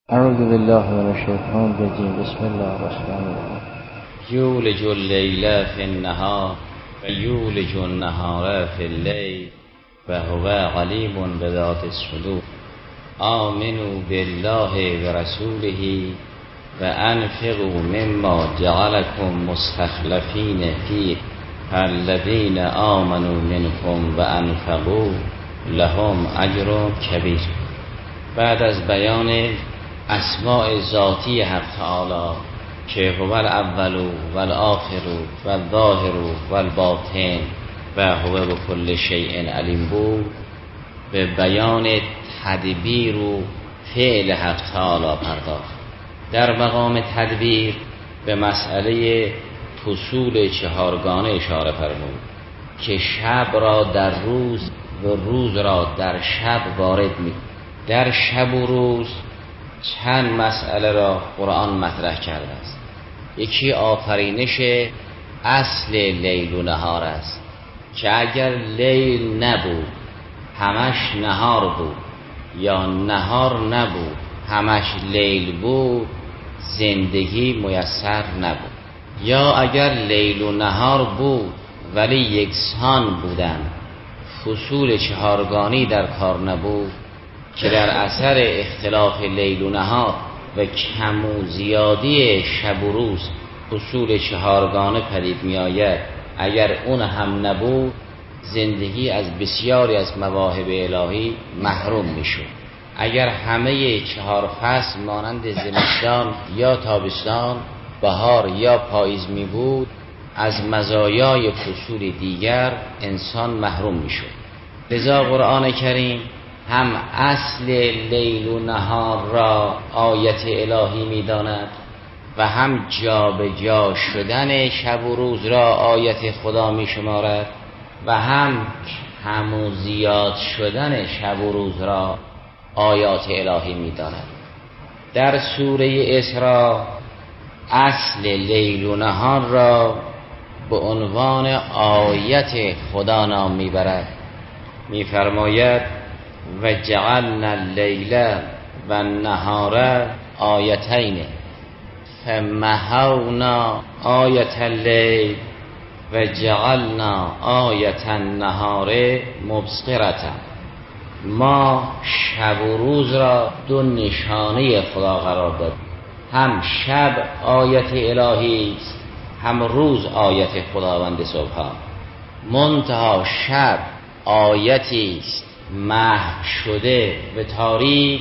اعوذ بالله من الشیطان الرجیم. بسم الله الرحمن الرحیم. یولج اللیل فی النهار و یولج النهار فی اللیل و هو علیم بذات الصدور. آمنوا بالله و رسوله و انفقوا مما جعلکم مستخلفین فیه فالذین آمنوا منکم و انفقوا لهم اجر کبیر. بعد از بیان اسماء ذاتی حق تعالی که هو الاول و الاخر و الظاهر و الباطن و هو بكل شیء علیم بود، به بیان تدبیر و فعل حق تعالی پرداخت. در مقام تدبیر به مسئله فصول چهارگانه اشاره فرمود که شب را در روز و روز را در شب وارد می. در شب و روز چند مسئله را قرآن مطرح کرده است. یکی آفرینش اصل لیل و نهار است که اگر لیل نبود همش نهار بود، یا نهار نبود همش لیل بود، زندگی میسر نبود. یا اگر لیل و نهار بود ولی یکسان بودن، فصول چهارگانی در کار نبود که در اثر اختلاف لیل و نهار و کم و زیادی شب و روز فصول چهارگانه پدید می آید، اگر اون هم نبود زندگی از بسیاری از مواهب الهی محروم می شد. اگر همه چهار فصل مانند زمستان یا تابستان، بهار یا پاییز می بود، از مزایای فصول دیگر انسان محروم می شد. لذا قرآن کریم هم اصل لیل و نهار را آیت الهی می داند و هم جا به جا شدن شب و روز را آیت خدا می شمارد و هم کم و زیاد شدن شب و روز را آیات الهی می داند. در سوره اسراء اصل لیل و نهار را به عنوان آیت خدا نام می برد. می فرماید و جعلنا اللیل و النهار آیتین فمحونا آیت اللیل و جعلنا آیت النهار مبصرة. ما شب و روز را دو نشانه خدا قرار داد. هم شب آیت الهی است، هم روز آیت خداوند سبحان. منتها شب آیتی است محو شده به تاریک،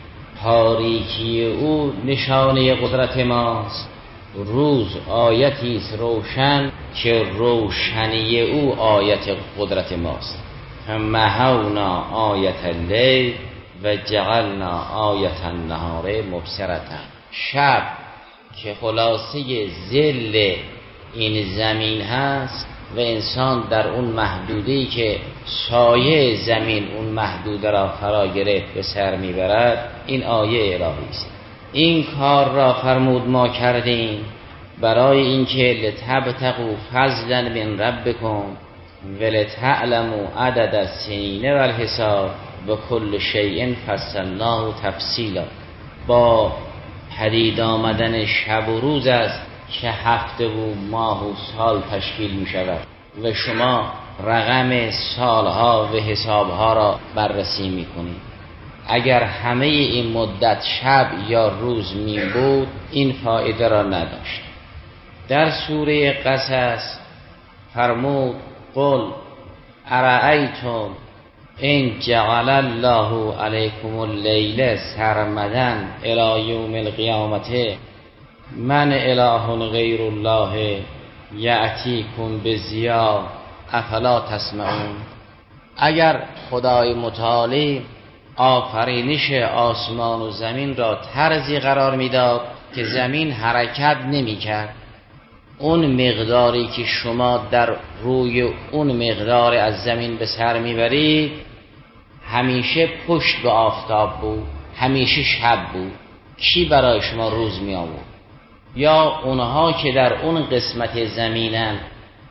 تاریکی او نشانه قدرت ماست. روز آیتی است روشن که روشنی او آیت قدرت ماست. فمحونا آیت اللیل و جعلنا آیت النهار مبصرة. شب که خلاصه ظل این زمین هست و انسان در اون محدوده‌ای که سایه زمین اون محدوده را فرا گرفت به سر میبرد، این آیه الهی است. این کار را فرمود ما کردیم برای اینکه لتبتغوا فضلا من ربکم ولتعلموا عدد السنین و الحساب و کل شیء فصلناه تفصیلا. با پدید آمدن شب و روز است که هفته و ماه و سال تشکیل می شود و شما رقم سالها و حسابها را بررسی می کنید. اگر همه این مدت شب یا روز می بود این فایده را نداشت. در سوره قصص فرمود قل ارأیتم ان جعل الله علیکم اللیل سرمدا الی یوم القیامة من اله غیر الله یأتیکم بضیاء افلا تسمعون. اگر خدای متعالی آفرینش آسمان و زمین را طرزی قرار میداد که زمین حرکت نمی کرد، اون مقداری که شما در روی اون مقدار از زمین به سر میبرید همیشه پشت به آفتاب بود، همیشه شب بود، کی برای شما روز می آورد؟ یا اونها که در اون قسمت زمینن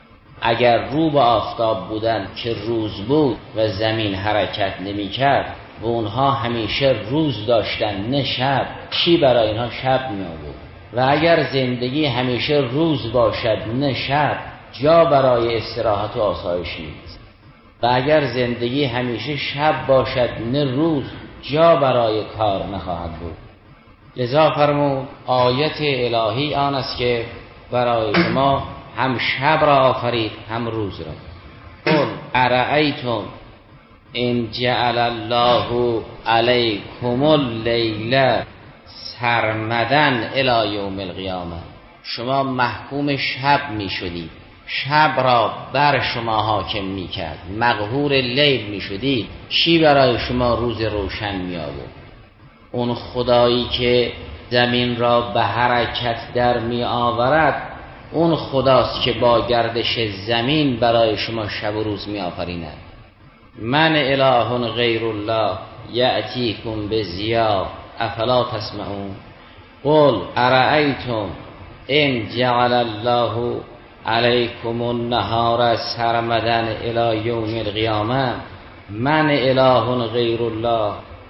اگر رو به آفتاب بودن که روز بود و زمین حرکت نمی کرد، و اونها همیشه روز داشتن نه شب، چی برای اینها شب می آورد؟ و اگر زندگی همیشه روز باشد نه شب، جا برای استراحت و آسایش نیست. و اگر زندگی همیشه شب باشد نه روز، جا برای کار نخواهد بود. لذا فرمود آیت الهی آن است که برای شما هم شب را آفرید هم روز را. قل ارأیتم ان جعل الله علیکم اللیل سرمدا الی یوم القیامه، شما محکوم شب می شدید، شب را بر شما حاکم می کرد، مقهور لیل می شدید، چی برای شما روز روشن می آورد؟ اون خدایی که زمین را به حرکت در می آورد، اون خداست که با گردش زمین برای شما شب و روز می آفریند. من اله غیر الله یأتیکم بضیا افلا تسمعون. قل ارأیتم ان جعل الله علیکم النهار سرمدا الی یوم القیامه من اله غیر الله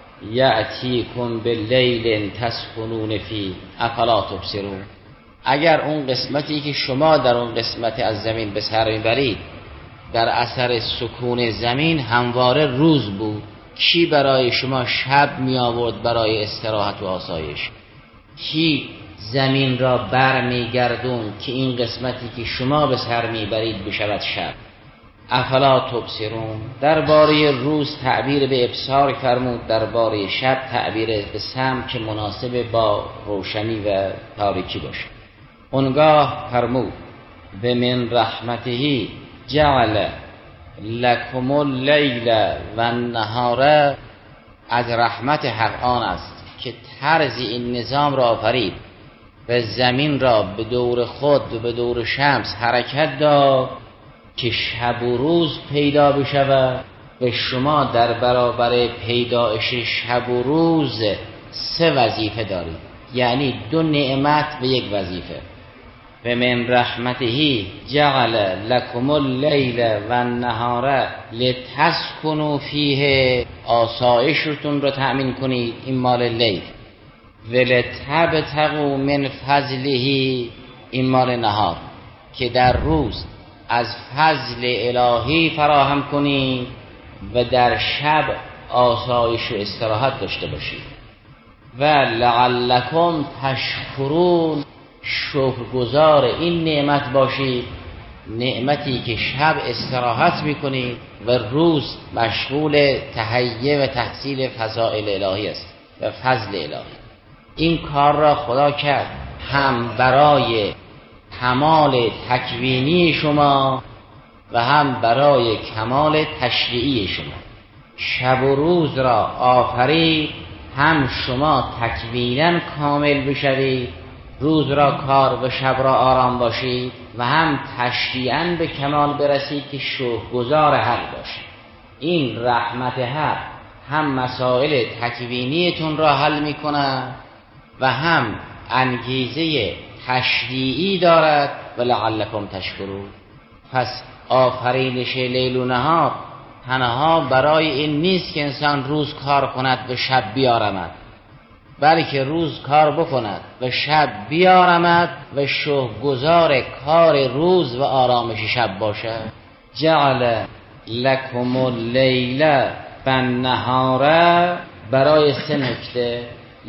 یأتیکم باللیل تسکنون فیه افلا تبصرون. اگر اون قسمتی که شما در اون قسمت از زمین به سر میبرید در اثر سکون زمین همواره روز بود، کی برای شما شب می آورد برای استراحت و آسایش؟ کی زمین را بر می گردون که این قسمتی که شما به سر می برید بشود شب؟ افلا تبصرون. درباره روز تعبیر به ابصار فرمود، درباره شب تعبیر به سمع که مناسب با روشنی و تاریکی باشه. اونگاه فرمود و من رحمته جعل لکم اللیل و النهار، از رحمت حق آن است که طرز این نظام را آفرید و زمین را به دور خود و به دور شمس حرکت داد که شب و روز پیدا بشود و شما در برابر پیدایش شب و روز سه وظیفه دارید، یعنی دو نعمت و یک وظیفه. و من رحمته جعل لکم اللیل و النهار لتسکنوا فیه، آسایشتون رو تأمین کنید، این مال لیل. و لتبتغوا من فضله، این مال نهار، که در روز از فضل الهی فراهم کنید و در شب آسایش و استراحت داشته باشید. و لعلکم تشکرون، شکرگزار این نعمت باشید، نعمتی که شب استراحت میکنید و روز مشغول تهیه و تحصیل فضائل الهی است و فضل الهی. این کار را خدا کرد هم برای کمال تکوینی شما و هم برای کمال تشریعی شما. شب و روز را آفرید هم شما تکوینا کامل بشوید، روز را کار و شب را آرام باشید، و هم تشریعاً به کمال برسید که شکرگزار حق باشید. این رحمت حق هم مسائل تکوینیتون را حل میکنه و هم انگیزه تشریعی دارد و لعلکم تشکرون. پس آفرینش لیل و نهار تنها برای این نیست که انسان روز کار کند و شب بیارمد، بلکه روز کار بکند و شب بیارمد و شکرگزار کار روز و آرامش شب باشد. جعل لکم اللیل و النهار، برای سه نکته.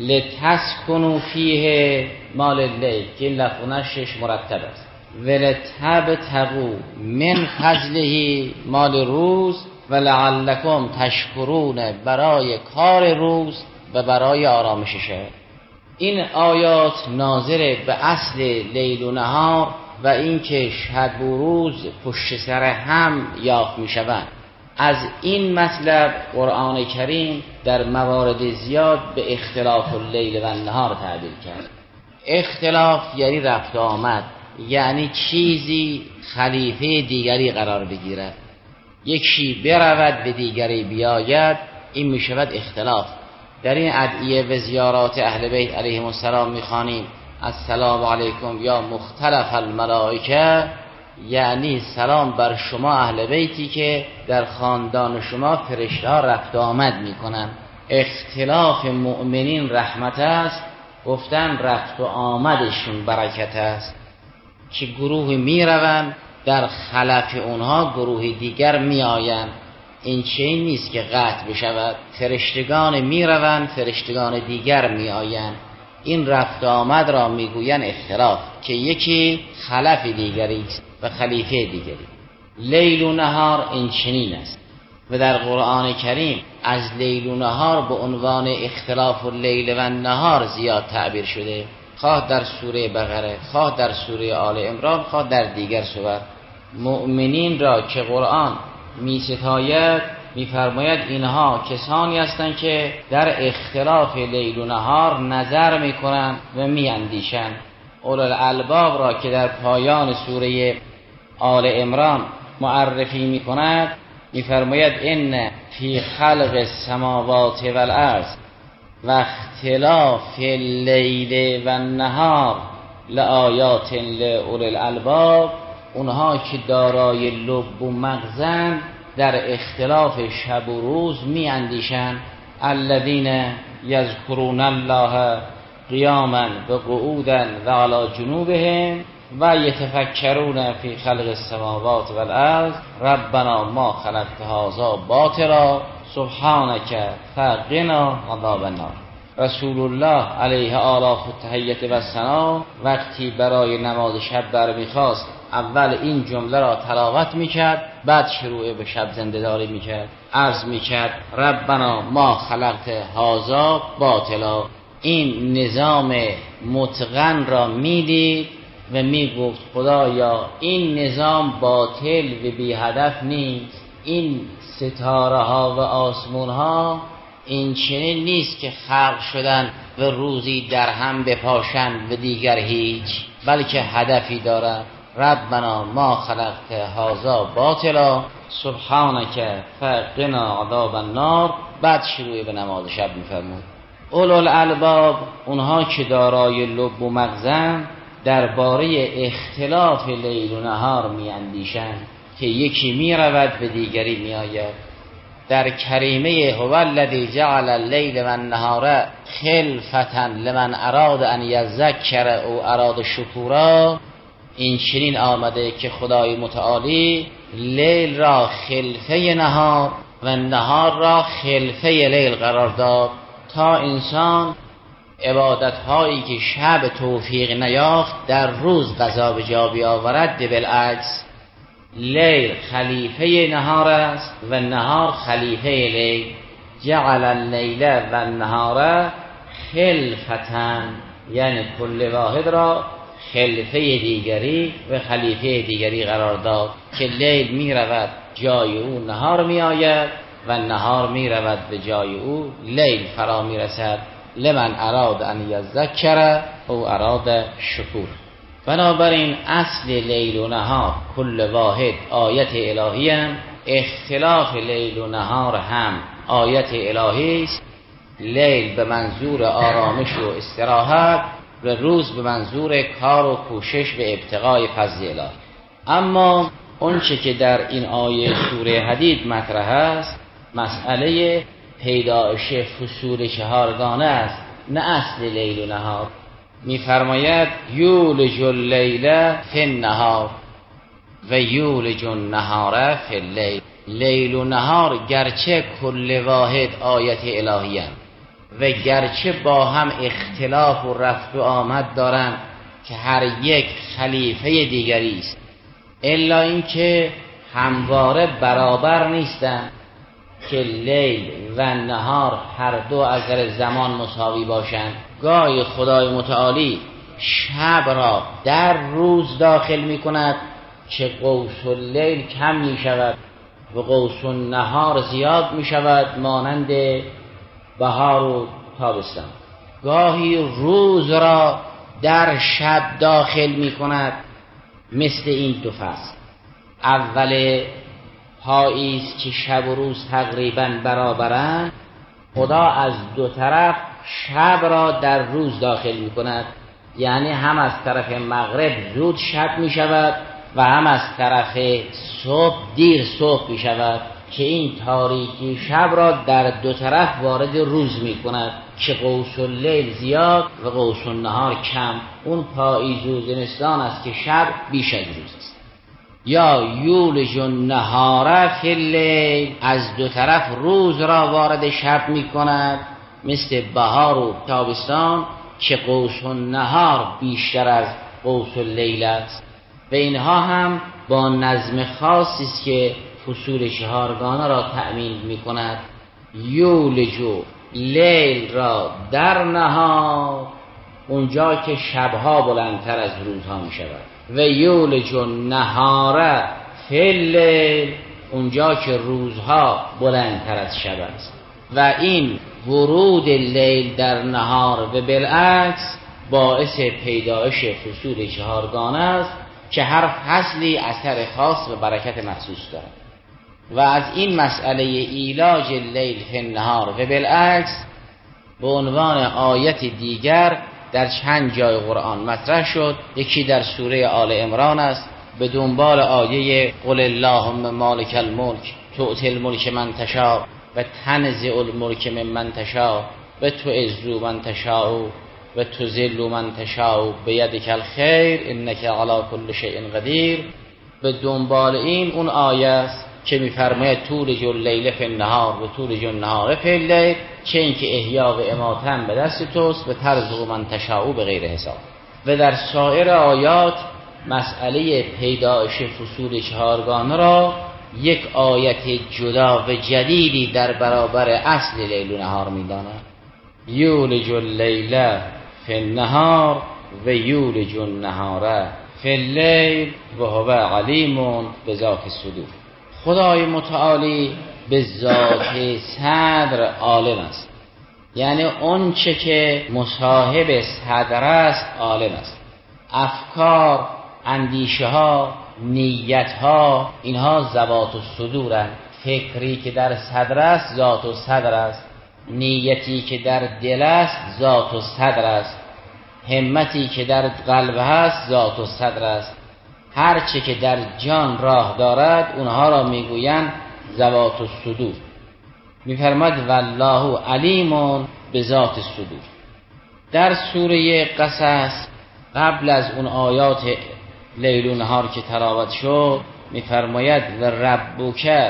لتسکنوا فیه مال اللیل که لفظش مرتب است، و لتبتغوا من فضله مال روز، و لعلکم تشکرون برای کار روز و برای آرامش شب. این آیات ناظر به اصل لیل و نهار و اینکه شب و روز پشت سر هم یافت می شوند. از این مطلب قرآن کریم در موارد زیاد به اختلاف اللیل و النهار تعبیر کرد. اختلاف یعنی رفت و آمد، یعنی چیزی خلیفه دیگری قرار بگیرد، یکی برود به دیگری بیاید، این می شود اختلاف. در این ادعیه و زیارات اهل بیت علیهم السلام میخوانیم السلام علیکم یا مختلف الملائکه، یعنی سلام بر شما اهل بیتی که در خاندان شما فرشته ها رفت و آمد میکنن. اختلاف مؤمنین رحمت است، گفتن رفت و آمدشون برکت است، که گروهی می روند در خلف اونها گروه دیگر می آیند. این چنین نیست که قطع بشود، فرشتگان می روند فرشتگان دیگر می آیند. این رفت و آمد را می گویند اختلاف، که یکی خلف دیگری است و خلیفه دیگری. لیل و نهار این چنین است و در قرآن کریم از لیل و نهار به عنوان اختلاف اللیل و النهار زیاد تعبیر شده، خواه در سوره بقره، خواه در سوره آل عمران، خواه در دیگر سور. مؤمنین را که قرآن می ستاید می فرماید اینها کسانی هستند که در اختلاف لیل و نهار نظر می کنند و می اندیشند. اولوالالباب را که در پایان سوره آل عمران معرفی می کند می فرماید ان فی خلق السماوات والارض و اختلاف اللیل و النهار لآیات لأولوالالباب. اونها که دارای لب و مغزن در اختلاف شب و روز می اندیشند. الذین یذکرون الله قیاما و قعودا و علی جنوبهم و یتفکرون فی خلق السماوات والارض ربنا ما خلقت هذا باطلا سبحانک فقنا عذاب النار. رسول الله علیه آلاف التحیت و ثنا وقتی برای نماز شب برمیخواست اول این جمله را تلاوت میکرد، بعد شروع به شب زنده‌داری میکرد، عرض میکرد ربنا ما خلقت هذا باطلا. این نظام متقن را میدید و میگفت خدایا این نظام باطل و بی هدف نیست، این ستاره ها و آسمون ها این چنین نیست که خلق شدن و روزی در هم بپاشند و دیگر هیچ، بلکه هدفی دارد. ربنا ما خلقت هذا باطلا سبحانک فقنا عذاب النار. بعد شروع به نماز شب می‌فرمود. اولوالالباب اونها که دارای لب و مغزن درباره اختلاف لیل و نهار می‌اندیشند که یکی می‌رود و دیگری می‌آید. در کریمه هو الذی جعل اللیل و النهار خلفة لمن اراد ان یذکر او اراد شکورا این چنین آمده که خدای متعالی لیل را خلفه نهار و نهار را خلفه لیل قرار داد تا انسان عبادت‌هایی که شب توفیق نیافت در روز قضا به جا بیاورد. بالعکس لیل خلیفه نهار است و نهار خلیفه لیل. جعل اللیل و النهار خلفتن، یعنی کل واحد را خلفه دیگری و خلیفه دیگری قرار داد که لیل می رود جای او نهار می آید و نهار می رود به جای او لیل فرا می رسد. لمن اراد ان یذکر او اراد شکور. بنابراین اصل لیل و نهار کل واحد آیت الهی هم، اختلاف لیل و نهار هم آیت الهی است. لیل به منظور آرامش و استراحت و روز به منظور کار و کوشش به ابتغای فضل الهی. اما اونچه که در این آیه سوره حدید مطرح است مسئله پیدایش فصول چهارگانه است، نه اصل لیل و نهار. می‌فرماید یولج اللیل فی النهار و یولج النهار فی اللیل. لیل و نهار گرچه کل واحد آیت الهی اند و گرچه با هم اختلاف و رفت و آمد دارند که هر یک خلیفه دیگری است، الا اینکه همواره برابر نیستند که لیل و نهار هر دو از نظر زمان مساوی باشند. گاهی خدای متعالی شب را در روز داخل می کند که قوس اللیل کم می شود و قوس النهار زیاد می شود، مانند بهار و تابستان. گاهی روز را در شب داخل می کند، مثل این دو فصل. اول پاییز که شب و روز تقریبا برابرند، خدا از دو طرف شب را در روز داخل می کند، یعنی هم از طرف مغرب زود شب می شود و هم از طرف صبح دیر صبح می شود. که این تاریکی شب را در دو طرف وارد روز می کند که قوس اللیل زیاد و قوس النهار کم. اون پاییز و زمستان است که شب بیش از روز است. یا یولج النهار فی اللیل، از دو طرف روز را وارد شب می کند مثل بهار و تابستان که قوس النهار بیشتر از قوس اللیل است. و اینها هم با نظم خاصی است که فصول چهارگانه را تأمین می کند. یولج لیل را در نهار، اونجا که شبها بلندتر از روزها می شود، و یولج النهار فی اللیل، اونجا که روزها بلندتر از شب است. و این ورود لیل در نهار و بالعکس باعث پیدایش فصول چهارگانه است که هر فصلی اثر خاص و برکت مخصوص دارد. و از این مسئله ایلاج لیل فی النهار و بالعکس به عنوان آیت دیگر در چند جای قرآن مطرح شد. یکی در سوره آل عمران است به دنبال آیه قل اللهم مالک الملک تؤتی الملک من تشاء و تنزع الملک ممن تشاء و تعز من تشاء و تذل من تشاء بیدک الخیر انک علی کل شیء قدیر. به دنبال این اون آیه است که می‌فرماید تولج اللیل فی النهار و تولج النهار فی اللیل، چه اینکه احیا و اماتن به دست توست و ترزق من تشاء به غیر حساب. و در سایر آیات مسئله پیدایش فصول چهارگانه را یک آیت جدا و جدیدی در برابر اصل لیل و نهار می‌داند. یولج اللیل فی النهار و یولج النهار فی اللیل و هو علیم بذات الصدور. خدای متعالی به ذات صدر عالم است، یعنی اون چه که مصاحب صدر است عالم است. افکار، اندیشه ها، نیت ها، اینها ذوات الصدورند. فکری که در صدر است ذات الصدر است، نیتی که در دل است ذات الصدر است، همتی که در قلب است ذات الصدر است. هر چه که در جان راه دارد اونها را میگویند ذوات الصدور. میفرماد والله علیم بذات الصدور. در سوره قصص قبل از اون آیات لیل و نهار که تلاوت شد میفرماید و ربک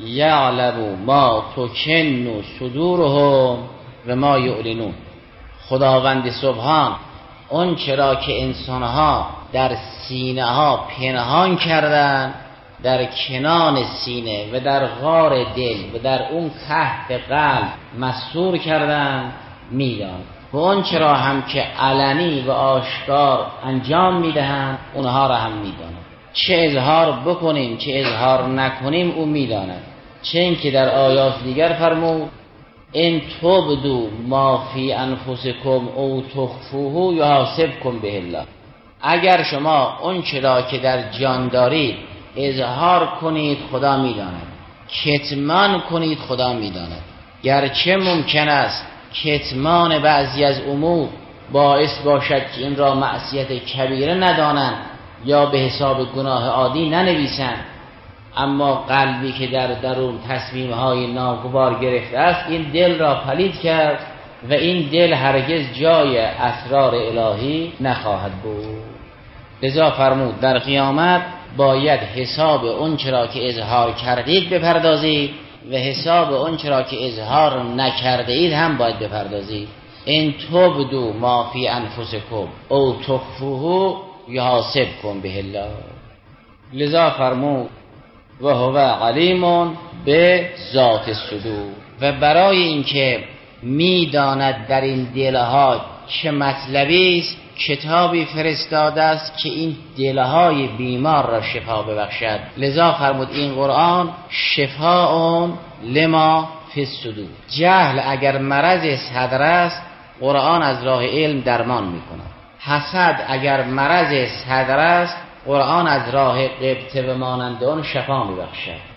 یعلم ما تکن صدورهم و ما یعلنون. خداوند سبحان اون چرا که انسانها در سینه ها پنهان کردن، در کنان سینه و در غار دل و در اون تحت قلب مستور کردن میدان، و اون چرا هم که علنی و آشکار انجام میدهند اونها را هم میداند. چه اظهار بکنیم چه اظهار نکنیم او میداند. چه این که در آیات دیگر فرمود ان تبدوا ما فی انفسکم او تخفوه یحاسبکم به الله. اگر شما اون چرا که در جان دارید اظهار کنید خدا میداند، کتمان کنید خدا میداند. گرچه ممکن است کتمان بعضی از امور باعث باشد که این را معصیت کبیره ندانند یا به حساب گناه عادی ننویسند، اما قلبی که در درون تصمیم‌های ناگوار گرفته است این دل را پلید کرد و این دل هرگز جای اسرار الهی نخواهد بود. لذا فرمود در قیامت باید حساب اون چرا که اظهار کردید بپردازید و حساب اون چرا که اظهار نکرده اید هم باید بپردازید. ان تبدوا ما فی انفسکم او تخفوه یحاسبکم به الله. لذا فرمود و هو علیم به ذات الصدور. و برای اینکه میداند در این دلها چه مطلبی است کتابی فرستاده است که این دلهای بیمار را شفا ببخشد. لذا فرمود این قرآن شفاء لما فی الصدور. جهل اگر مرض صدر است قرآن از راه علم درمان میکند. حسد اگر مرض صدر است قرآن از راه غبطه و مانند آن شفا میبخشد.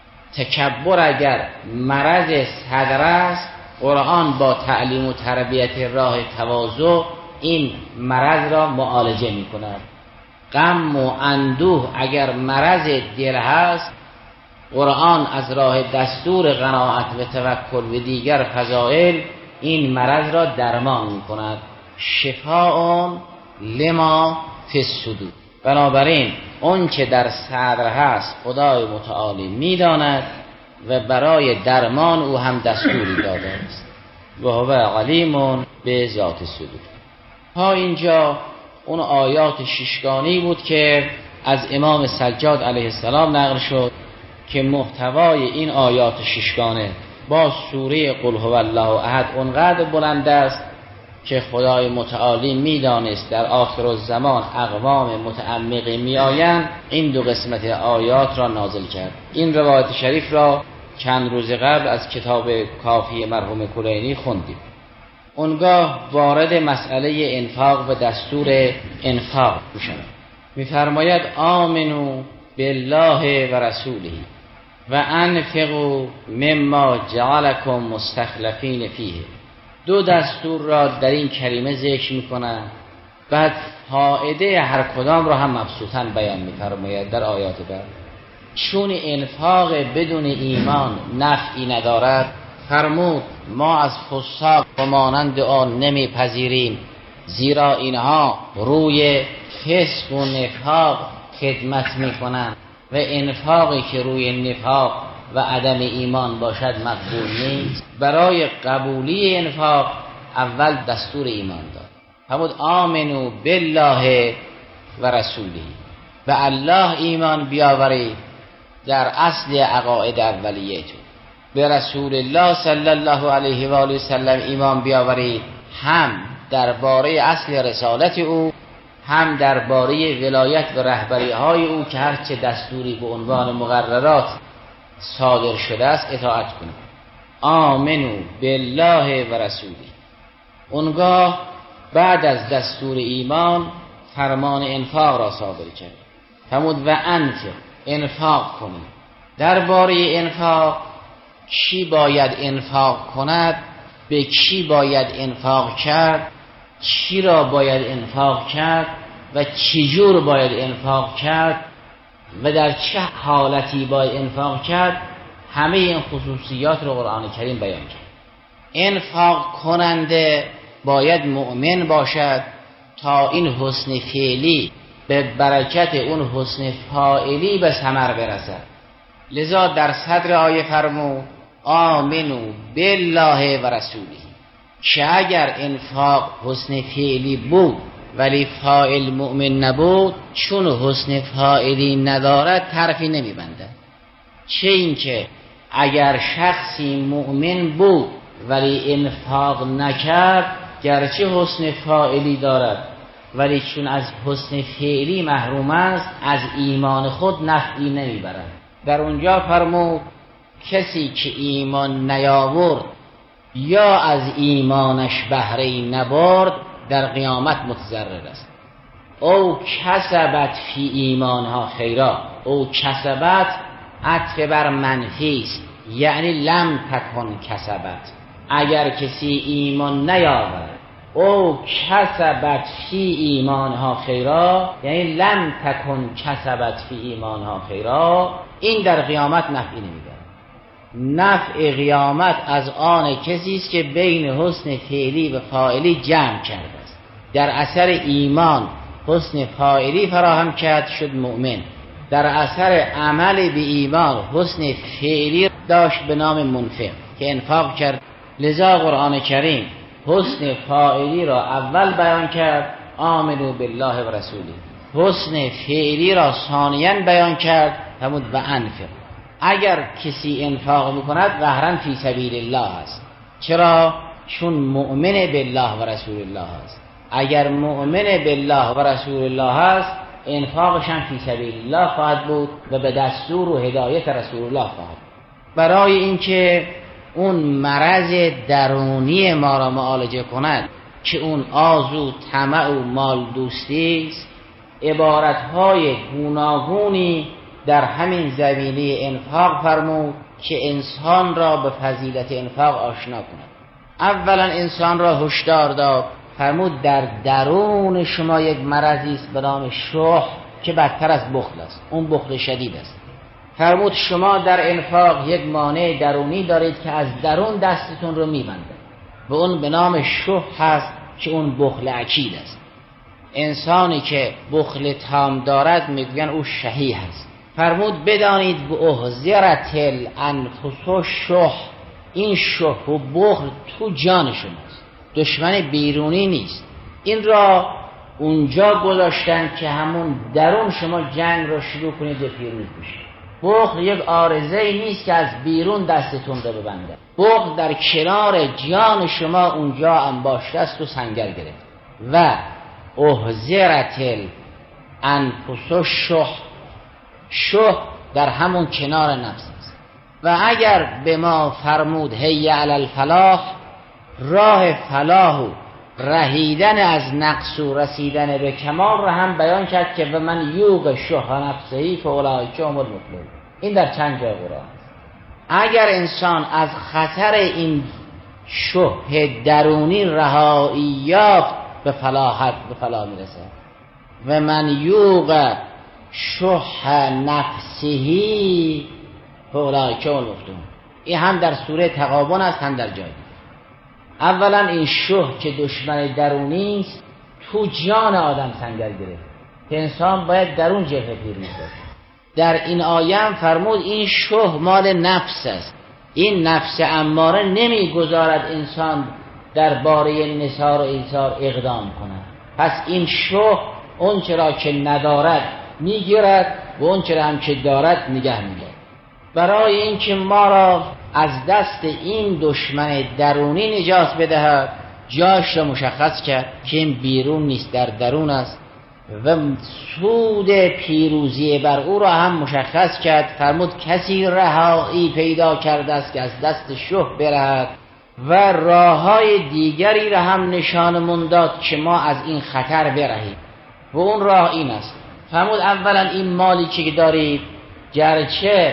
تکبر اگر مرض صدر است قرآن با تعلیم و تربیت راه تواضع این مرض را معالجه میکند. غم و اندوه اگر مرض دل هست قرآن از راه دستور قناعت و توکل و دیگر فضائل این مرض را درمان می کند. شفاء لما فی الصدور. بنابراین اون که در صدر هست خدای متعالی می داند و برای درمان او هم دستوری داده است و هو علیم به ذات الصدور. تا اینجا اون آیات ششگانی بود که از امام سجاد علیه السلام نقل شد که محتوای این آیات ششگانه با سوره قل هو الله احد اونقدر بلند است که خدای متعالی میدانست در آخر الزمان اقوام متعمقی میآیند، این دو قسمت آیات را نازل کرد. این روایت شریف را چند روز قبل از کتاب کافی مرحوم کلینی خوندیم. اونگاه وارد مسئله انفاق و دستور انفاق میشود. میفرماید آمنو بالله و رسوله و انفقوا مما جعلکم مستخلفین فیه. دو دستور را در این کلمه ذکر میکنند، بعد فائده هر کدام را هم مبسوطاً بیان میفرماید در آیات بعد. چون انفاق بدون ایمان نفعی ندارد، فرمود ما از فساق و مانند آن نمیپذیریم، زیرا اینها روی فسق و نفاق خدمت میکنند و انفاقی که روی نفاق و عدم ایمان باشد مقبول نیست. برای قبولی انفاق اول دستور ایمان داد. فرمود آمنو بالله و رسوله، و الله ایمان بیاورید در اصل عقاید اولیتون، به رسول الله صلی الله علیه و آله و سلم ایمان بیاورید، هم درباره اصل رسالت او، هم درباره ولایت و رهبری های او که هرچه دستوری به عنوان مقررات صادر شده است اطاعت کنید. آمنو بالله و رسوله. اونگاه بعد از دستور ایمان فرمان انفاق را صادر کرد. فرمود و انفاق کنید. درباره انفاق کی باید انفاق کند، به کی باید انفاق کرد، چی را باید انفاق کرد و چجور باید انفاق کرد و در چه حالتی باید انفاق کرد، همه این خصوصیات رو قرآن کریم بیان کرد. انفاق کننده باید مؤمن باشد تا این حسن فعلی به برکت اون حسن فاعلی به ثمر برسد. لذا در صدر آیه فرمود آمنو بالله و رسوله، که اگر انفاق حسن فعلی بود ولی فاعل مؤمن نبود، چون حسن فاعلی ندارد طرفی نمیبندد. چه این که اگر شخصی مؤمن بود ولی انفاق نکرد، گرچه حسن فاعلی دارد ولی چون از حسن فعلی محروم است، از ایمان خود نفعی نمیبرد. در اونجا فرمود کسی که ایمان نیاورد یا از ایمانش بهره نبرد در قیامت متضرر است. او کسبت فی ایمانها خیرا، او کسبت عطف بر منفی است، یعنی لم تکن کسبت. اگر کسی ایمان نیاورد او کسبت فی ایمانها خیرا، یعنی لم تکن کسبت فی ایمانها خیرا، این در قیامت نفعی نمیبرد. نفع قیامت از آن کسی است که بین حسن فعلی و فاعلی جمع کرده است. در اثر ایمان حسن فاعلی فراهم کرد، شد مؤمن. در اثر عمل به ایمان حسن فعلی داشت به نام منفق که انفاق کرد. لذا قرآن کریم حسن فاعلی را اول بیان کرد، آمنو بالله و رسوله. حسن فعلی را ثانیاً بیان کرد، فرمود و انفق. اگر کسی انفاق میکند قهرن فی سبیل الله است. چرا؟ چون مؤمن بالله و رسول الله است. اگر مؤمن بالله و رسول الله است، انفاقش هم فی سبیل الله خواهد بود و به دستور و هدایت رسول الله خواهد بود. برای اینکه اون مرض درونی ما را معالجه کند که اون آرزو، طمع و مال دوستی است، عبارتهای گوناگونی در همین زمینه انفاق فرمود که انسان را به فضیلت انفاق آشنا کند. اولا انسان را هشدار داد، فرمود در درون شما یک مرضی است به نام شح که بدتر از بخل است، اون بخل شدید است. فرمود شما در انفاق یک مانع درونی دارید که از درون دستتون رو میبنده و اون به نام شح هست که اون بخل اکید است. انسانی که بخل تام دارد میگن او شحیح هست. فرمود بدانید به احذرت الانفس شح، این شح و بخل تو جان شماست، دشمن بیرونی نیست. این را اونجا گذاشتن که همون درون شما جنگ رو شروع کنید و پیروز بشید. بخل یک عارضه نیست که از بیرون دستتون رو ببنده. بخل در کنار جان شما اونجا انباشته است و سنگر گرفت. و احذرت الانفس شح، شح در همون کنار نفس است. و اگر به ما فرمود هی علی الفلاح، راه فلاح و رهیدن از نقص و رسیدن به کمال را هم بیان کرد که و من یوق شح نفسه فاولئک هم المفلحون. این در چند جای قرآن است. اگر انسان از خطر این شح درونی رهایی یافت به فلاح میرسه. و من یوق شح نفسه فاولئک هم المفلحون. این هم در سوره تغابن است هم در جای. اولا این شح که دشمن درونی است تو جان آدم سنگر گرفت که انسان باید درون جبهه پیروز باشه. در این آیه هم فرمود این شح مال نفس است. این نفس اماره نمیگذارد انسان درباره نثار و ایثار اقدام کند. پس این شح اون چرا که ندارد میگیرد و اون چرا هم که دارد نگه می‌دارد. برای اینکه ما را از دست این دشمن درونی نجات بدهد جاش را مشخص کرد که این بیرون نیست، در درون است و سود پیروزی بر او را هم مشخص کرد. فرمود کسی رهایی پیدا کرده است که از دست شح برهد و راههای دیگری را هم نشانمون داد که ما از این خطر برهیم و اون راه این است. فرمود اولا این مالی که دارید گرچه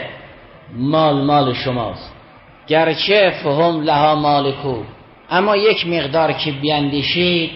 مال شماست، گرچه فهم لها مالکو، اما یک مقدار که بیندیشید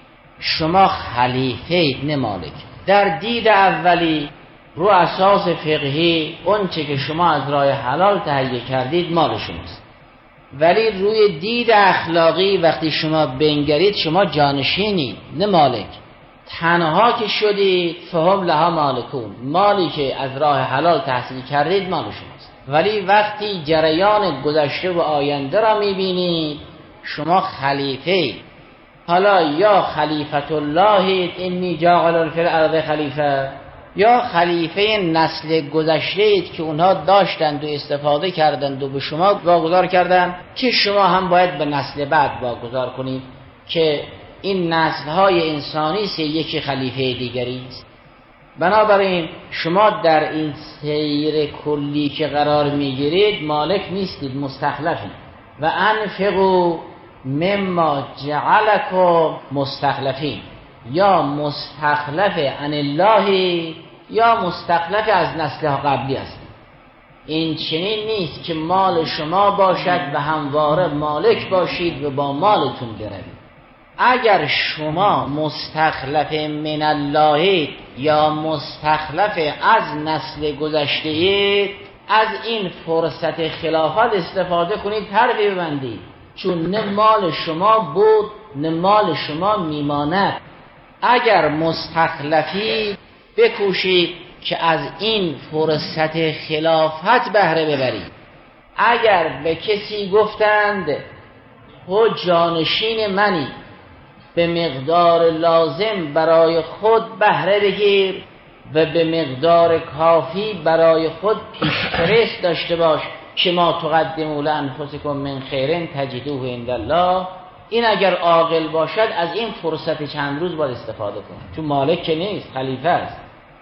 شما خلیفه اید نه مالک. در دید اولی رو اساس فقهی اون چه که شما از راه حلال تهیه کردید مال شماست، ولی روی دید اخلاقی وقتی شما بنگرید شما جانشینید نه مالک. تنها که شدید فهم لها مالکون، مالی که از راه حلال تحصیل کردید مال شماست. ولی وقتی جریان گذشته و آینده را میبینید شما خلیفه اید. حالا یا خلیفت الله انی جاعل فی الارض خلیفه، یا خلیفه نسل گذشته اید که اونها داشتند و استفاده کردند و به شما واگذار کردند که شما هم باید به نسل بعد واگذار کنید که این نسل‌های انسانی است، یکی خلیفه دیگری است. بنابراین شما در این سیر کلی که قرار میگیرید مالک نیستید، مستخلفید. و انفقوا مما جعلکم مستخلفین، یا مستخلف عن الله یا مستخلف از نسل قبلی است. این چنین نیست که مال شما باشد و همواره مالک باشید و با مالتون بروید. اگر شما مستخلف من الله یا مستخلف از نسل گذشته اید از این فرصت خلافت استفاده کنید، حرفی ببندید، چون نه مال شما بود نه مال شما میماند. اگر مستخلفی بکوشید که از این فرصت خلافت بهره ببرید. اگر به کسی گفتند تو جانشین منی، به مقدار لازم برای خود بهره بگیر و به مقدار کافی برای خود پیش‌فرست داشته باش که ما تقدموا لانفسکم من خیر تجدوه عند الله. این اگر عاقل باشد از این فرصت چند روز باید استفاده کنه، چون مالک که نیست، خلیفه است.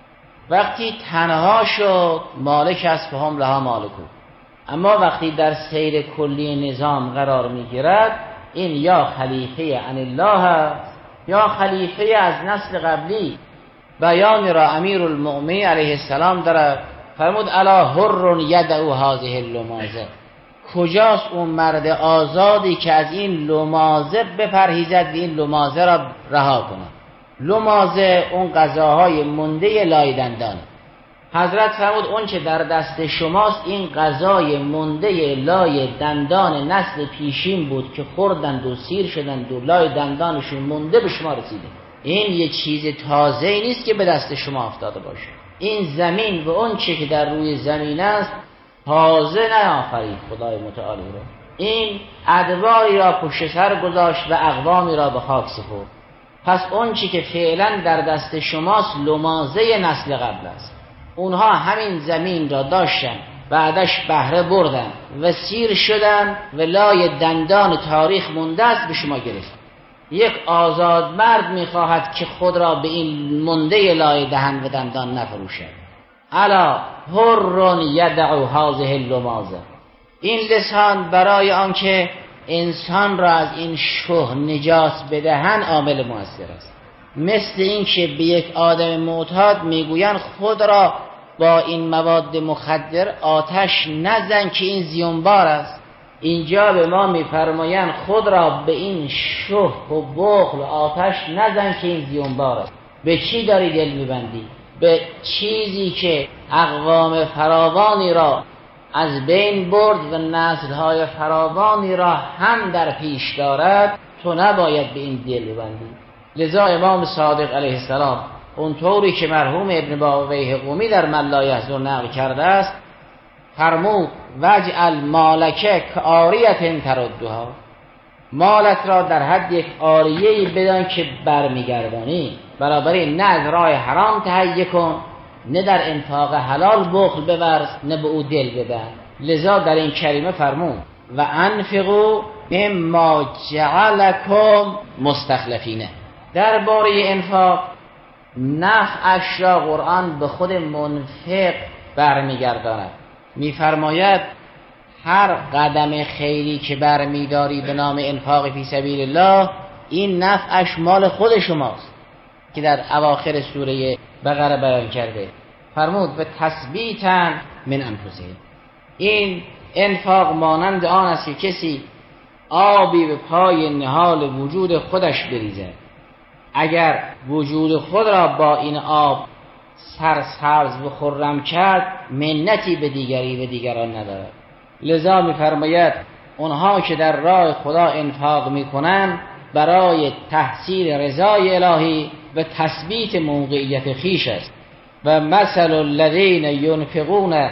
وقتی تنها شد مالک است فهم لها مالکو. اما وقتی در سیر کلی نظام قرار میگیرد این یا خلیفه عن الله است یا خلیفه از نسل قبلی. بیان را امیر المؤمنین علیه السلام دارد، فرمود الا حر یدعو هذه اللمازه، کجاست اون مرد آزادی که از این لمازه بپرهیزد و این لمازه را رها کند. لمازه اون غذاهای مونده لای دندان. حضرت فرمود اون چه در دست شماست این غذای مونده لای دندان نسل پیشین بود که خوردند و سیر شدند و لای دندانشون مونده به شما رسیده. این یه چیز تازه نیست که به دست شما افتاده باشه. این زمین و اون چه که در روی زمین است تازه نیافرید خدای متعالی را. این ادواری را پشت سر گذاشت و اقوامی را به خاک سپرد. پس اون چی که فعلا در دست شماست لمازه نسل قبل است. اونها همین زمین را داشتن، بعدش بهره بردن و سیر شدن و لای دندان تاریخ مونده است به شما گرفت. یک آزاد مرد میخواهد که خود را به این مونده لای دهن و دندان نفروشد. الا حر یدع هذه اللمازه. این لسان برای آنکه انسان را از این شه نجات بدهن عامل مؤثر است. مثل این که به یک آدم معتاد میگویند خود را با این مواد مخدر آتش نزن که این زیانبار است، اینجا به ما میفرمایند خود را به این شه و بخل و آتش نزن که این زیانبار است. به چی داری دل میبندی؟ به چیزی که اقوام فراوانی را از بین برد و نسل‌های فراوانی را هم در پیش دارد. تو نباید به این دل ببندی. لذا امام صادق علیه السلام اونطوری که مرحوم ابن باویه قمی در من لا یحزن نقل کرده است فرمود وجعل مالک کآریة تردها، مالت را در حد یک آریه‌ای بدان که برمیگردانی. برابری نه از راه حرام تهیه کن، نه در انفاق حلال بخل بورز، نه به او دل ببند. لذا در این کریمه فرمود و انفقوا مما جعلکم مستخلفینه. درباره انفاق نفعش را قرآن به خود منفق برمیگرداند. میفرماید هر قدم خیری که برمیداری به نام انفاق فی سبیل الله این نفعش مال خود شماست که در اواخر سوره بقره بیان کرده. فرمود به تثبیتا من انفسهم. این انفاق مانند آن است که کسی آبی به پای نهال وجود خودش بریزد. اگر وجود خود را با این آب سرسبز و خرم کرد منتی به دیگری و دیگران ندارد. لذا می‌فرماید اونها که در راه خدا انفاق میکنند برای تحصیل رضای الهی و تثبیت موقعیت خیش است. و مثل الذین ینفقون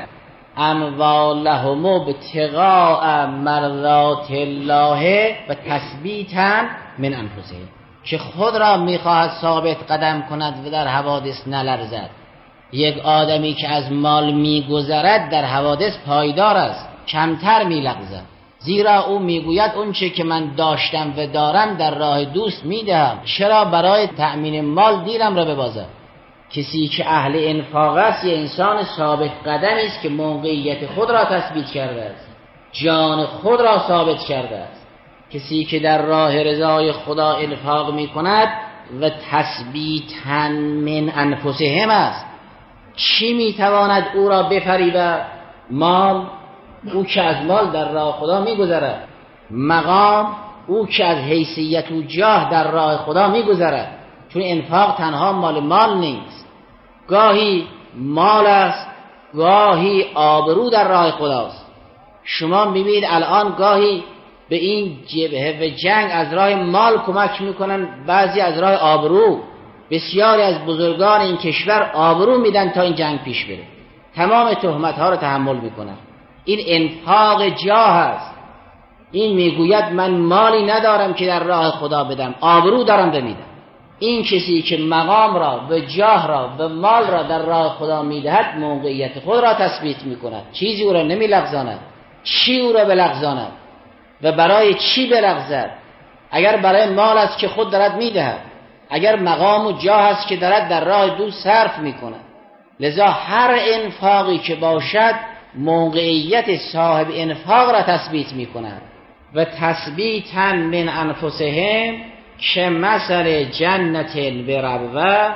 اموالهم ابتغاء مرضات الله و تثبیتا من انفسهم، که خود را میخواهد ثابت قدم کند و در حوادث نلرزد. یک آدمی که از مال میگذرد در حوادث پایدار است، کمتر میلغزد، زیرا او میگوید اون چه که من داشتم و دارم در راه دوست میدهم، چرا برای تأمین مال دیرم را ببازم. کسی که اهل انفاق است یه انسان ثابت قدمی است که موقعیت خود را تثبیت کرده است، جان خود را ثابت کرده است. کسی که در راه رضای خدا انفاق می کند و تثبیتا من انفسهم است. چی می تواند او را بفریبد؟ مال، او که از مال در راه خدا می گذرد. مقام، او که از حیثیت و جاه در راه خدا می گذرد. چون انفاق تنها مال نیست، گاهی مال است، گاهی آبرو در راه خداست. شما میبینید الان گاهی به این جبهه و جنگ از راه مال کمک میکنن، بعضی از راه آبرو. بسیاری از بزرگان این کشور آبرو میدن تا این جنگ پیش بره، تمام تهمت ها رو تحمل میکنن. این انفاق جاه است. این میگوید من مالی ندارم که در راه خدا بدم، آبرو دارم بمیدم. این کسی که مقام را و جاه را و مال را در راه خدا میدهد موقعیت خود را تثبیت میکند، چیزی او را نمیلغزاند. چی او را بلغزاند و برای چی بلغزد؟ اگر برای مال است که خود دارد میدهد، اگر مقام و جاه است که دارد در راه دوست صرف میکند. لذا هر انفاقی که باشد موقعیت صاحب انفاق را تثبیت میکند. و تثبیتا من انفسهم که مثل جنت بربوه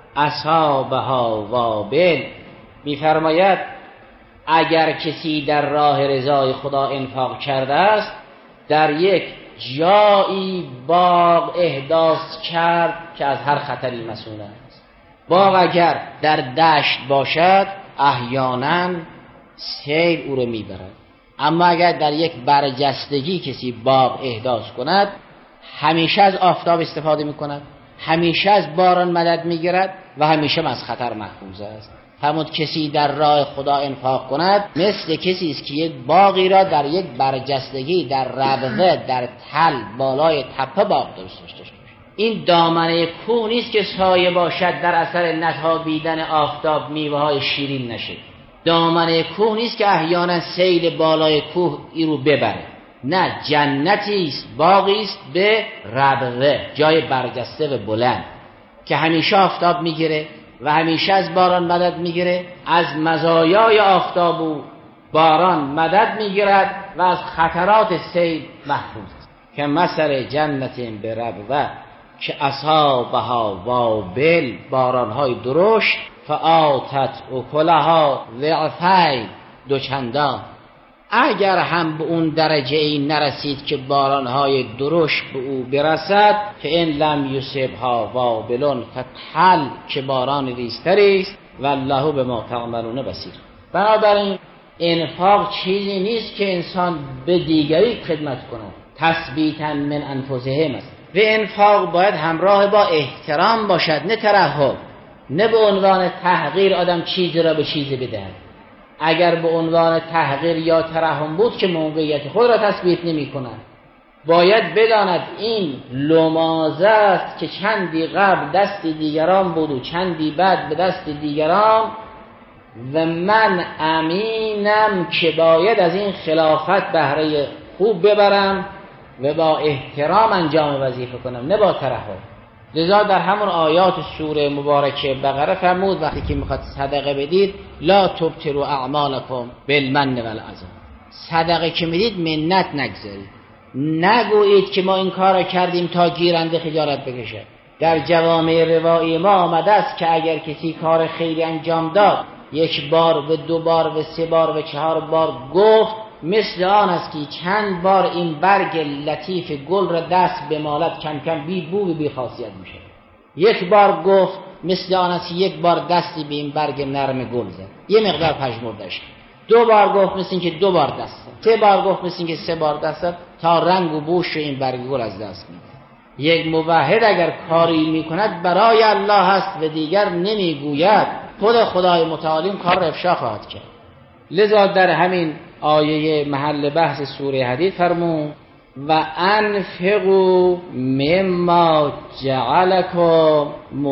اصابها وابل. میفرماید اگر کسی در راه رضای خدا انفاق کرده است، در یک جایی باغ احداث کرد که از هر خطری مسئول است. باغ اگر در دشت باشد احیانا سیل او رو میبرد. اما اگر در یک برجستگی کسی باب احداث کند، همیشه از آفتاب استفاده میکند، همیشه از باران مدد میگیرد و همیشه از خطر محفوظ است. همون کسی در راه خدا انفاق کند مثل کسی است که یک باغی را در یک برجستگی، در ربوه، در تل، بالای تپه باغ درست داشته باشه. این دامنه کوه نیست که سایه باشد در اثر نتابیدن آفتاب میوه های شیرین نشه. دامنه کوه نیست که احیانا سیل بالای کوه ای رو ببره. نه، جنتی است، باغی است به ربوه، جای برجسته و بلند که همیشه آفتاب میگیره و همیشه از باران مدد میگیره، از مزایای آفتاب و باران مدد میگیرد و از خطرات سیل محفوظ است. که مثل جنت به ربوه که اصابها وابل، بارانهای درشت، فآتت اکلها ضعفین، دوچندان. اگر هم به اون درجه این نرسید که بارانهای درشت به او برسد، فإن لم یصبها وابل فتل، که باران ریزتری است، والله بما تعملون بصیر. بنابراین انفاق چیزی نیست که انسان به دیگری خدمت کند، تثبیتا من انفسهم است. و انفاق باید همراه با احترام باشد، نه ترحم، نه به عنوان تحقیر آدم چیزی را به چیزی بدهد. اگر به عنوان تحقیر یا ترحم بود که موقعیت خود را تثبیت نمی کند. باید بداند این لمازه است که چندی قبل دست دیگران بود و چندی بعد به دست دیگران، و من امینم که باید از این خلافت بهره خوب ببرم و با احترام انجام وظیفه کنم، نه با ترحم. لذا در همون آیات سوره مبارکه بقره فرمود وقتی که میخواد صدقه بدید لا تبطلوا اعمالکم بالمن والعذا، صدقه که میدید منت نگذارید، نگویید که ما این کار را کردیم تا گیرنده خجالت بکشه. در جوامع روایی ما آمده است که اگر کسی کار خیری انجام داد، یک بار و دو بار و سه بار و چهار بار گفت، مثل آن است که چند بار این برگ لطیف گل را دست بمالد کم کم بی بو بی خاصیت میشه. یک بار گفت مثل آن است که یک بار دستی به این برگ نرم گل زد، یه مقدار پژمردش. دو بار گفت مثل این که دو بار دست زد. سه بار گفت مثل این که سه بار دست زد، تا رنگ و بوش این برگ گل از دست میده. یک موحد اگر کاری میکند برای الله هست و دیگر نمیگوید، خود خدای متعالی کار را افشا خواهد کرد. لذا در همین آیه محل بحث سوره حدید فرمود و انفقوا مما جعلکم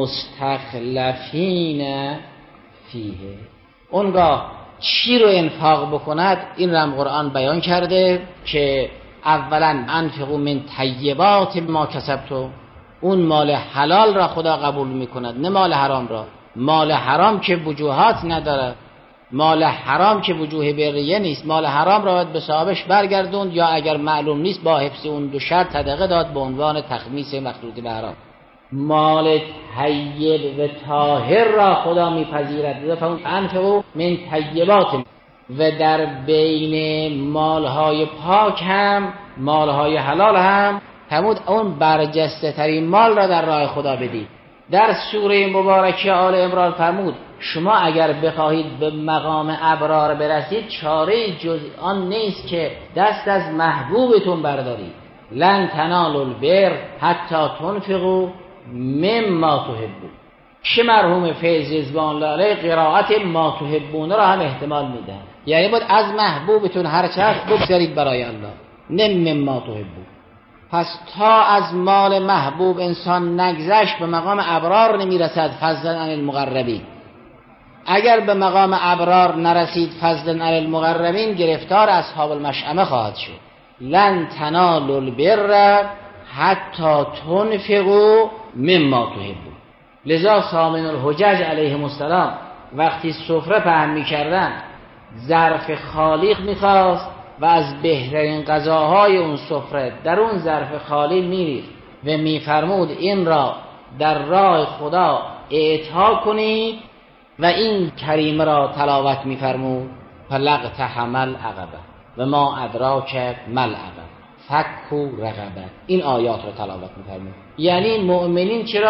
مستخلفین فیه. اونگاه چی رو انفاق بکند؟ این رو هم قرآن بیان کرده که اولا انفقوا من طیبات ما کسبتم، اون مال حلال را خدا قبول میکند، نه مال حرام را. مال حرام که وجوهات نداره، مال حرام که وجوه بریه نیست، مال حرام را باید به صاحبش برگردوند، یا اگر معلوم نیست با حفظ اون دو شرط صدقه داد به عنوان تخمیس مخلوط به حرام. مال طیب و طاهر را خدا میپذیرد، فهم انفقوا من طیبات. و در بین مالهای پاک هم مالهای حلال هم فرمود اون برجسته ترین مال را در راه خدا بدید. در سوره مبارکه آل عمران فرمود شما اگر بخواهید به مقام ابرار برسید، چاره جز آن نیست که دست از محبوبتون بردارید. لن تنالوا البر حتی تنفقوا مما تحبون. که مرحوم فیض رضوان الله علیه قرائت ما تحبون را هم احتمال میده، یعنی باید از محبوبتون هر چه هست بگذارید برای الله، نه مما تحبون. پس تا از مال محبوب انسان نگذشت به مقام ابرار نمیرسد فضلا عن المقربین. اگر به مقام ابرار نرسید فضلا عن المقربین، گرفتار اصحاب المشأمه خواهد شد. لن تنالوا البر حتی تنفقوا مما تحبون. لذا سامن الحجج علیهم السلام وقتی سفره پهن میکردن ظرف خالی میخواست و از بهترین غذاهای اون سفره در اون ظرف خالی میریخت و میفرمود این را در راه خدا اعطا کنید و این کریمه را تلاوت میفرمود فلقتحم العقبه و ما ادراک ما العقبه فک رقبه. این آیات را تلاوت میفرمود. یعنی مؤمنین چرا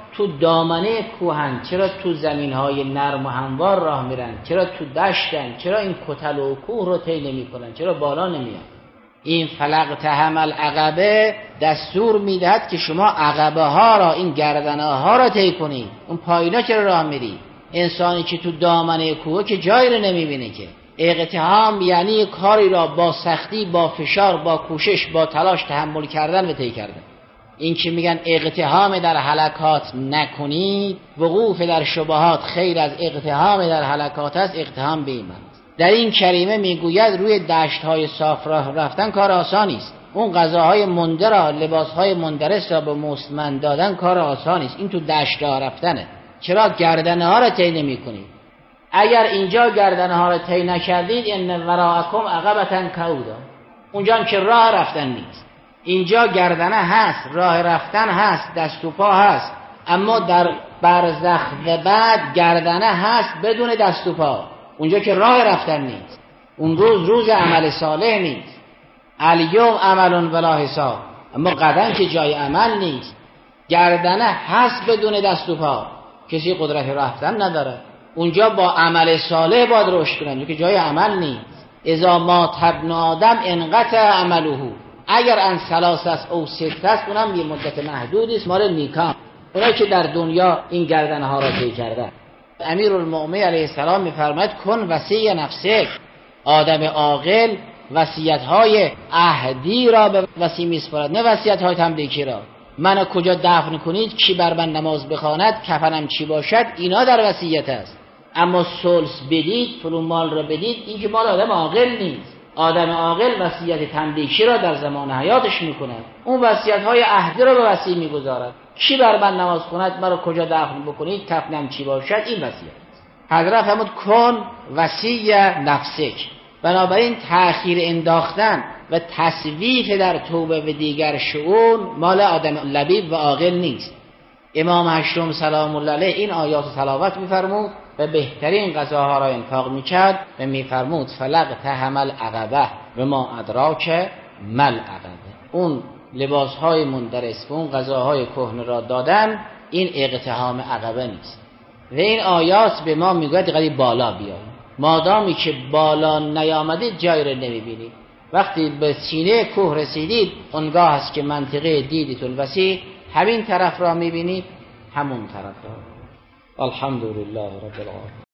تو دامنه کوهن؟ چرا تو زمینهای نرم و هموار راه میرن؟ چرا تو دشتن؟ چرا این کتل و کوه رو طی نمیکنن؟ چرا بالا نمیان؟ این فلقتهم العقبه دستور میدهد که شما عقبه ها را، این گردنه ها را طی کنید. اون پایینا چرا راه میری؟ انسانی که تو دامنه کوه که جایی رو نمیبینه که. اقتحام یعنی کاری را با سختی، با فشار، با کوشش، با تلاش تحمل کردن و طی کردن. این که میگن اقتحام در هلکات نکنید، وقوف در شبهات خیر از اقتحام در هلکات است. اقتحام به این معنی. در این کریمه میگوید روی دشت‌های صاف راه رفتن کار آسانی است. اون غذاهای مونده را، لباسهای مندرس را به مستمند دادن کار آسانی است. این تو دشت راه رفتنه. چرا گردنه ها را طی نمی‌کنید؟ اگر اینجا گردنه ها را طی نکردید، ان وراءکم عقبة کعودا، اونجا هم که راه رفتن نیست. اینجا گردنه هست، راه رفتن هست، دست و پا هست، اما در برزخ و بعد گردنه هست بدون دست و پا. اونجا که راه رفتن نیست. اون روز عمل صالح نیست. الیوم عمل ولا حساب. اما قدم که جای عمل نیست. گردنه هست بدون دست و پا، کسی قدرت رفتن نداره. اونجا با عمل صالح باید رشد کنن، که جای عمل نیست. اذا مات ابن آدم انقطع عمله، اگر ان ثلاثه او سته است، اونم یه مدت محدودی است، مال نیکان، اونایی که در دنیا این گردنه ها را طی کردن. امیرالمؤمنین علیه السلام میفرماید کن وصی نفسک. آدم عاقل وصیت‌های عهدی را به وصی میسپارد، نه وصیت‌های تملیکی را. منو کجا دفن کنید، کی بر من نماز بخواند، کفنم چی باشد، اینا در وصیت است. اما سلس بدید، فلان مال را بدید، این که مال آدم عاقل نیست. آدم عاقل وصیت تملیکی را در زمان حیاتش میکند، اون وصیت‌های عهدی را به وصی میگذارد. کی بر من نماز کند، مرا کجا دفن بکنید، کفنم چی باشد، این وصیت است. حضرت فرمود کن وصی نفسک. بنابراین تأخیر انداختن و تسویف در توبه و دیگر شؤون مال آدم لبیب و عاقل نیست. امام هشتم سلام الله علیه این آیات تلاوت می‌فرمود و بهترین غذاها را انفاق می‌کرد و می‌فرمود فلقتهم العقبه و ما ادراک ما العقبه. اون لباس‌های مندرس و اون غذاهای کهنه را دادن، این اقتحام عقبه نیست. و این آیات به ما میگوید دیگه بالا بیایید. مادامی که بالا نیامدید جایی رو نمیبینید. وقتی به سینه کوه رسیدید، اونگاه است که منطقه دیدتون وسیع، همین طرف را میبینید، همون طرف را. الحمدلله رب العالمین.